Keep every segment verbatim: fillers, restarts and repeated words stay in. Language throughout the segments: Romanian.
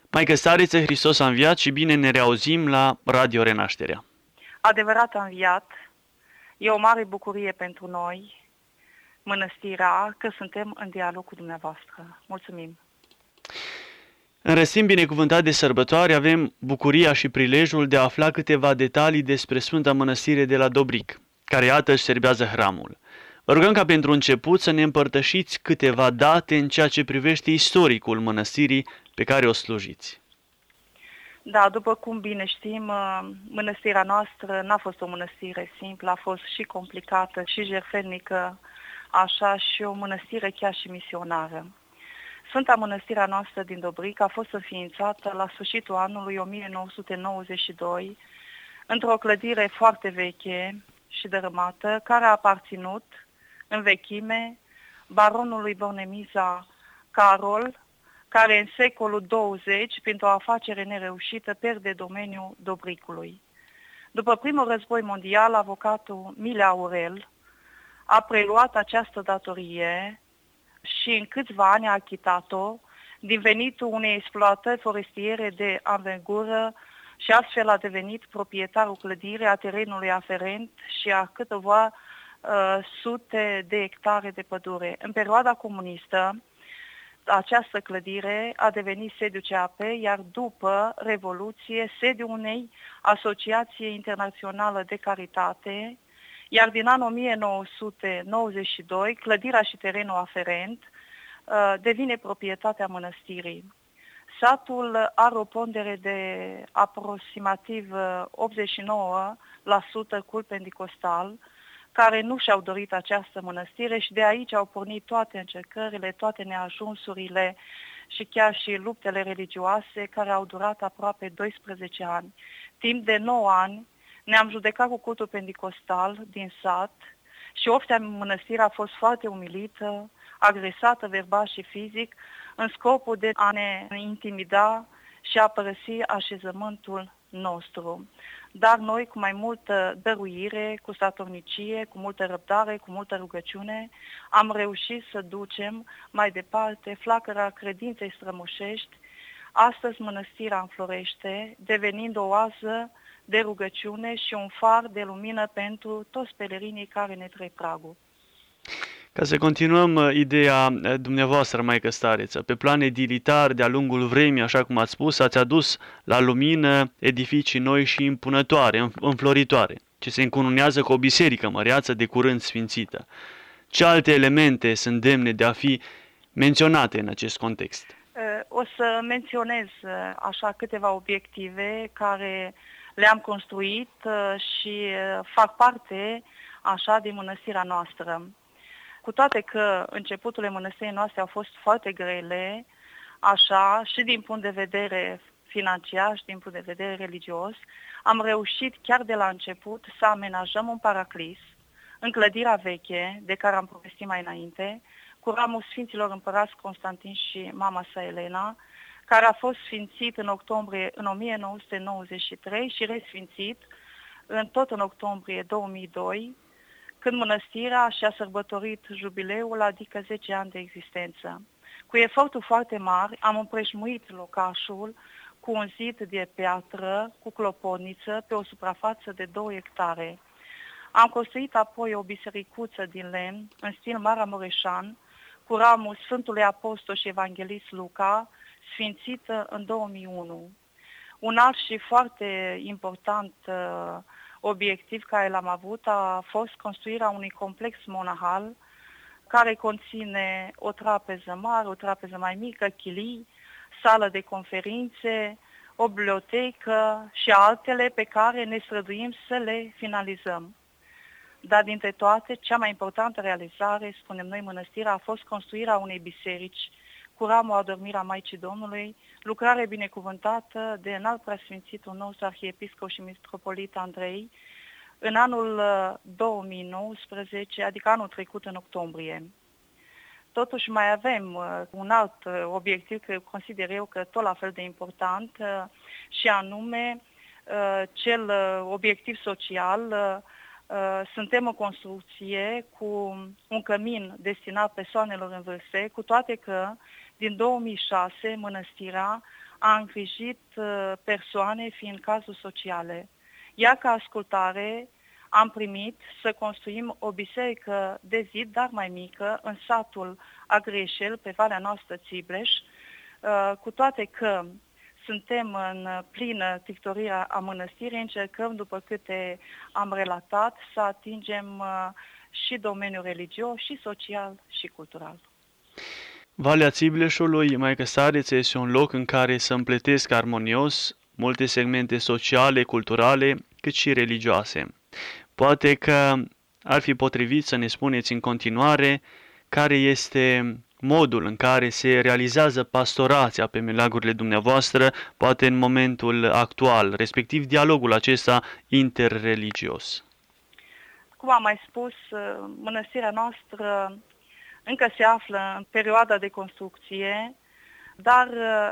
Maică Stariță, Hristos a înviat și bine ne reauzim la Radio Renașterea. Adevărat a înviat, e o mare bucurie pentru noi, mănăstirea, că suntem în dialog cu dumneavoastră. Mulțumim! În răstim binecuvântat de sărbătoare avem bucuria și prilejul de a afla câteva detalii despre Sfânta Mănăstire de la Dobric, care iată își serbează hramul. Vă rugăm ca pentru început să ne împărtășiți câteva date în ceea ce privește istoricul mănăstirii pe care o slujiți. Da, după cum bine știm, mănăstirea noastră n-a fost o mănăstire simplă, a fost și complicată, și jertfelnică, așa și o mănăstire chiar și misionară. Sfânta Mănăstirea noastră din Dobric a fost înființată la sfârșitul anului o mie nouă sute nouăzeci și doi într-o clădire foarte veche și dărâmată, care a aparținut în vechime baronului Bornemiza Carol, care în secolul douăzeci, printr-o afacere nereușită, pierde domeniul Dobricului. După primul război mondial, avocatul Mile Aurel a preluat această datorie și în câțiva ani a achitat-o din venitul unei exploatări forestiere de anvergură și astfel a devenit proprietarul clădirii, a terenului aferent și a câteva uh, sute de hectare de pădure. În perioada comunistă, această clădire a devenit sediu C A P, iar după Revoluție sediu unei asociații internaționale de caritate, iar din anul o mie nouă sute nouăzeci și doi, clădirea și terenul aferent uh, devine proprietatea mănăstirii. Satul are o pondere de aproximativ optzeci și nouă la sută cult pentecostal, care nu și-au dorit această mănăstire și de aici au pornit toate încercările, toate neajunsurile și chiar și luptele religioase care au durat aproape doisprezece ani. Timp de nouă ani ne-am judecat cu cultul pentecostal din sat și oftea mănăstirea a fost foarte umilită, agresată verbal și fizic, în scopul de a ne intimida și a părăsi așezământul nostru. Dar noi, cu mai multă dăruire, cu statornicie, cu multă răbdare, cu multă rugăciune, am reușit să ducem mai departe flacăra credinței strămoșești. Astăzi mănăstirea înflorește, devenind o oază de rugăciune și un far de lumină pentru toți pelerinii care ne trec pragul. Ca să continuăm ideea dumneavoastră, Maică Stariță, pe plan edilitar, de-a lungul vremii, așa cum ați spus, ați adus la lumină edificii noi și impunătoare, înfloritoare, ce se încununează cu o biserică măreață de curând sfințită. Ce alte elemente sunt demne de a fi menționate în acest context? O să menționez așa câteva obiective care le-am construit și fac parte așa din mănăstirea noastră. Cu toate că începuturile mănăstirii noastre au fost foarte grele, așa, și din punct de vedere financiar și din punct de vedere religios, am reușit chiar de la început să amenajăm un paraclis în clădirea veche, de care am povestit mai înainte, cu ramul Sfinților Împărați Constantin și mama sa Elena, care a fost sfințit în octombrie în o mie nouă sute nouăzeci și trei și resfințit în, tot în octombrie două mii doi, când mănăstirea și-a sărbătorit jubileul, adică zece ani de existență. Cu eforturi foarte mari am împrejmuit locașul cu un zid de piatră, cu clopotniță, pe o suprafață de două hectare. Am construit apoi o bisericuță din lemn, în stil maramureșan, cu ramul Sfântului Apostol și Evanghelist Luca, sfințită în două mii unu. Un alt și foarte important uh, obiectiv care l-am avut a fost construirea unui complex monahal care conține o trapeză mare, o trapeză mai mică, chilii, sală de conferințe, o bibliotecă și altele pe care ne străduim să le finalizăm. Dar dintre toate, cea mai importantă realizare, spunem noi, mănăstirea, a fost construirea unei biserici cu ramul Adormirea Maicii Domnului, lucrare binecuvântată de înalt preasfințitul nostru arhiepiscop și mitropolit Andrei, în anul două mii nouăsprezece, adică anul trecut în octombrie. Totuși mai avem uh, un alt uh, obiectiv, că consider eu că tot la fel de important, uh, și anume uh, cel uh, obiectiv social. Uh, uh, suntem în construcție cu un cămin destinat persoanelor în vârstă, cu toate că din două mii șase mănăstirea a îngrijit persoane fiind cazuri sociale. Iar ca ascultare am primit să construim o biserică de zid, dar mai mică, în satul Agreșel, pe Valea noastră Țibleș, cu toate că suntem în plină tictorie a mănăstirii, încercăm, după câte am relatat, să atingem și domeniul religios, și social, și cultural. Valea Țibleșului, Maică Stariță, este un loc în care se împletesc armonios multe segmente sociale, culturale, cât și religioase. Poate că ar fi potrivit să ne spuneți în continuare care este modul în care se realizează pastorația pe meleagurile dumneavoastră, poate în momentul actual, respectiv dialogul acesta interreligios. Cum am mai spus, mănăstirea noastră încă se află în perioada de construcție, dar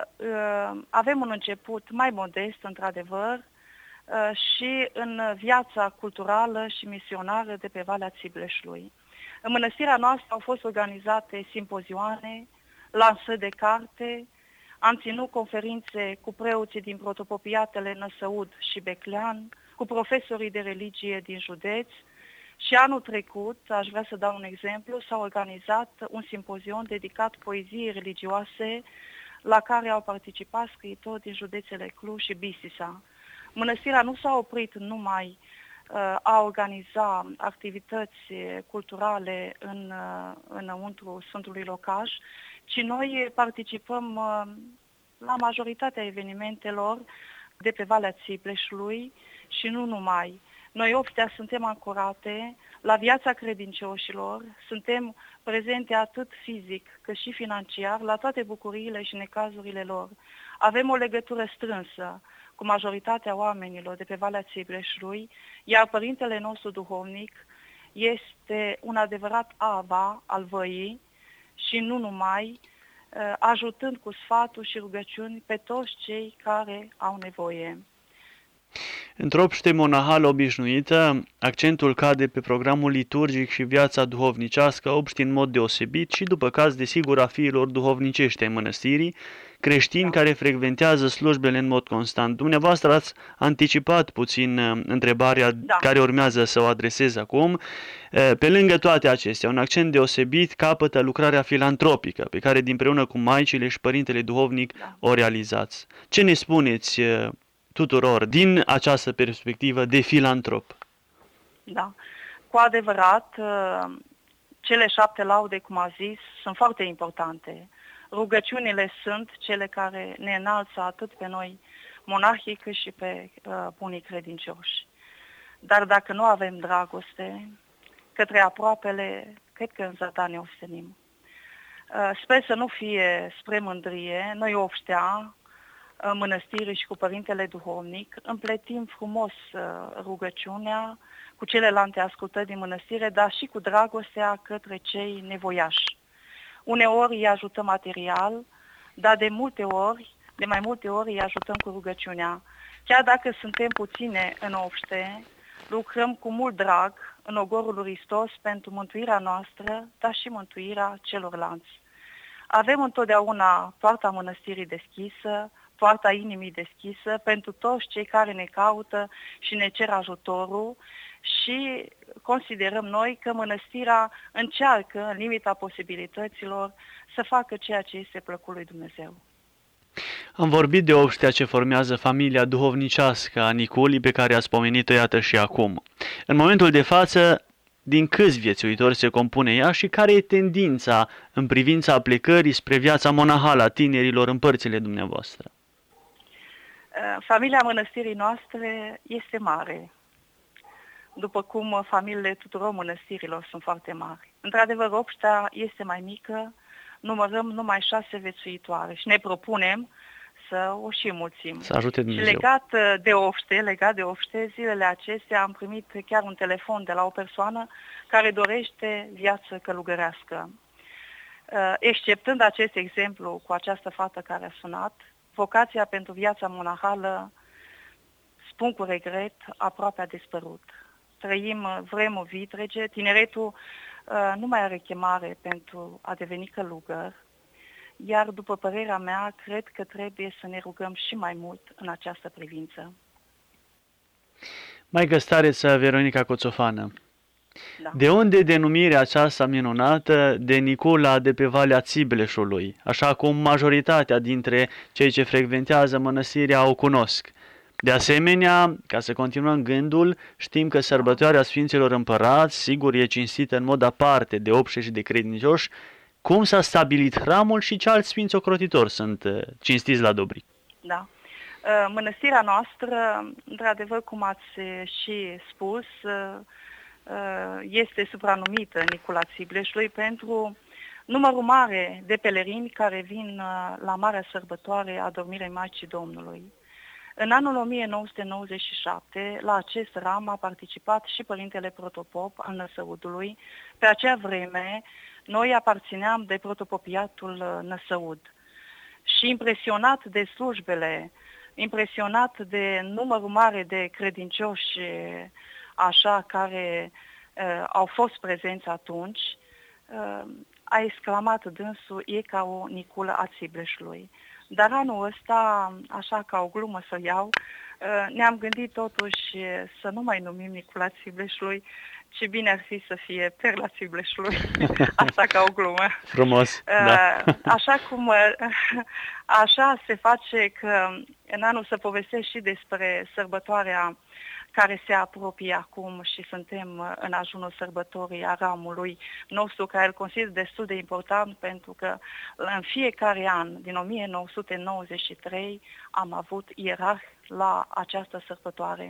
uh, avem un început mai modest, într-adevăr, uh, și în viața culturală și misionară de pe Valea Țibleșului. În mănăstirea noastră au fost organizate simpozioane, lansări de carte, am ținut conferințe cu preoții din protopopiatele Năsăud și Beclean, cu profesorii de religie din județ. Și anul trecut, aș vrea să dau un exemplu, s-a organizat un simpozion dedicat poeziei religioase, la care au participat scriitori din județele Cluj și Bistrița. Mănăstirea nu s-a oprit numai uh, a organiza activități culturale în, uh, înăuntru Sfântului Locaș, ci noi participăm uh, la majoritatea evenimentelor de pe Valea Țibleșului și nu numai. Noi obștea suntem ancorate la viața credincioșilor, suntem prezente atât fizic cât și financiar la toate bucuriile și necazurile lor. Avem o legătură strânsă cu majoritatea oamenilor de pe Valea Țibleșului, iar părintele nostru duhovnic este un adevărat aba al văii și nu numai, ajutând cu sfaturi și rugăciuni pe toți cei care au nevoie. Într-o obște monahală obișnuită, accentul cade pe programul liturgic și viața duhovnicească obști în mod deosebit și după caz, desigur, a fiilor duhovnicești ai mănăstirii, creștini da. care frecventează slujbele în mod constant. Dumneavoastră ați anticipat puțin întrebarea da. care urmează să o adresez acum. Pe lângă toate acestea, un accent deosebit capătă lucrarea filantropică, pe care dinpreună cu maicile și părintele duhovnic da. o realizați. Ce ne spuneți tuturor din această perspectivă de filantrop? Da, cu adevărat, cele șapte laude, cum a zis, sunt foarte importante. Rugăciunile sunt cele care ne înalță atât pe noi monahii cât și pe uh, bunii credincioși. Dar dacă nu avem dragoste către aproapele, cred că în zadar ne ostenim. Uh, sper să nu fie spre mândrie, noi obștea, mănăstire și cu părintele duhovnic, împletim frumos rugăciunea cu celelalte ascultări din mănăstire, dar și cu dragostea către cei nevoiași. Uneori îi ajutăm material, dar de multe ori, de mai multe ori îi ajutăm cu rugăciunea. Chiar dacă suntem puține în obște, lucrăm cu mult drag în ogorul lui Hristos pentru mântuirea noastră, dar și mântuirea celorlalți. Avem întotdeauna poarta mănăstirii deschisă, poarta inimii deschisă pentru toți cei care ne caută și ne cer ajutorul și considerăm noi că mănăstirea încearcă, în limita posibilităților, să facă ceea ce este plăcut lui Dumnezeu. Am vorbit de obștea ce formează familia duhovnicească a Niculii, pe care ați pomenit-o iată și acum. În momentul de față, din câți viețuitori se compune ea și care e tendința în privința plecării spre viața monahală a tinerilor în părțile dumneavoastră? Familia mănăstirii noastre este mare, după cum familiile tuturor mănăstirilor sunt foarte mari. Într-adevăr, obștea este mai mică, numărăm numai șase viețuitoare și ne propunem să o și mulțim. Să ajute Dumnezeu. Și legat de obște, legat de obște, zilele acestea am primit chiar un telefon de la o persoană care dorește viață călugărească. Exceptând acest exemplu cu această fată care a sunat, vocația pentru viața monahală, spun cu regret, aproape a dispărut. Trăim vremuri vitrege, tineretul uh, nu mai are chemare pentru a deveni călugăr, iar după părerea mea, cred că trebuie să ne rugăm și mai mult în această privință. Maică Stareță Veronica Coțofană, Da. de unde denumirea aceasta minunată de Nicula de pe Valea Țibleșului, așa cum majoritatea dintre cei ce frecventează mănăstirea o cunosc? De asemenea, ca să continuăm gândul, știm că sărbătoarea Sfinților Împărați, sigur, e cinstită în mod aparte de obște și de credincioși. Cum s-a stabilit hramul și ce alți sfinți ocrotitori sunt cinstiți la Dobric? Da. Mănăstirea noastră, într-adevăr, cum ați și spus, este supranumită Nicula Țibleșului pentru numărul mare de pelerini care vin la Marea Sărbătoare a Dormirei Maicii Domnului. În anul o mie nouă sute nouăzeci și șapte, la acest ram a participat și Părintele Protopop al Năsăudului. Pe acea vreme, noi aparțineam de protopopiatul Năsăud. Și impresionat de slujbele, impresionat de numărul mare de credincioși așa care uh, au fost prezenți atunci, uh, a exclamat dânsul, e ca o Niculă a Țibleșului. Dar anul ăsta, așa ca o glumă să iau, ne-am gândit totuși să nu mai numim Nicula Țibleșului, ci bine ar fi să fie Perla Țibleșului, asta ca o glumă. Frumos, da. Așa cum, așa se face că în anul să povestesc și despre sărbătoarea care se apropie acum și suntem în ajunul sărbătorii a ramului nostru, care îl consider destul de important pentru că în fiecare an, din o mie nouă sute nouăzeci și trei, am avut ierarh la această sărbătoare.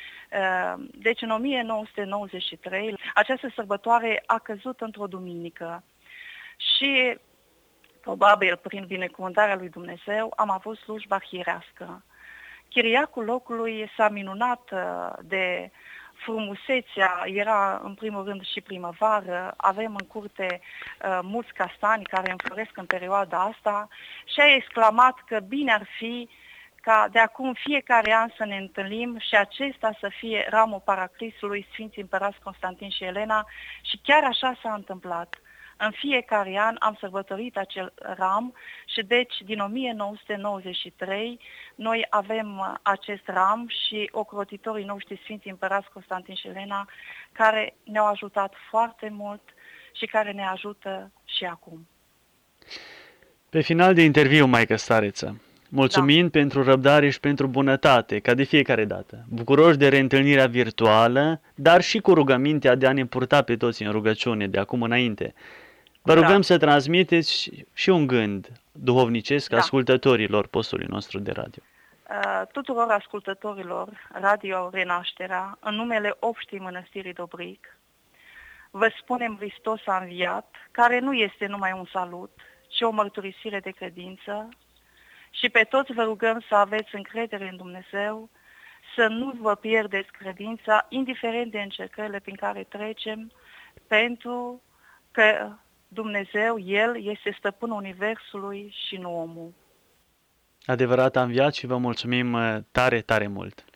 Deci în o mie nouă sute nouăzeci și trei această sărbătoare a căzut într-o duminică și probabil prin binecuvântarea lui Dumnezeu am avut slujba arhierească. Chiriacul locului s-a minunat de frumusețea, era în primul rând și primăvară, avem în curte uh, mulți castani care înfloresc în perioada asta și a exclamat că bine ar fi ca de acum fiecare an să ne întâlnim și acesta să fie ramul Paraclisului Sfinții Împărați Constantin și Elena și chiar așa s-a întâmplat. În fiecare an am sărbătorit acel ram și deci din o mie nouă sute nouăzeci și trei noi avem acest ram și ocrotitorii noștri Sfinții Împărați Constantin și Elena care ne-au ajutat foarte mult și care ne ajută și acum. Pe final de interviu, Maică Stareță, mulțumind da. pentru răbdare și pentru bunătate, ca de fiecare dată, bucuroși de reîntâlnirea virtuală, dar și cu rugămintea de a ne purta pe toți în rugăciune de acum înainte. Vă rugăm da. să transmiteți și un gând duhovnicesc da. ascultătorilor postului nostru de radio. Uh, tuturor ascultătorilor Radio Renașterea, în numele obștii Mănăstirii Dobric, vă spunem Hristos a înviat, care nu este numai un salut, ci o mărturisire de credință, și pe toți vă rugăm să aveți încredere în Dumnezeu, să nu vă pierdeți credința, indiferent de încercările prin care trecem, pentru că Dumnezeu, El, este stăpânul Universului și nu omul. Adevărat a înviat și vă mulțumim tare, tare mult!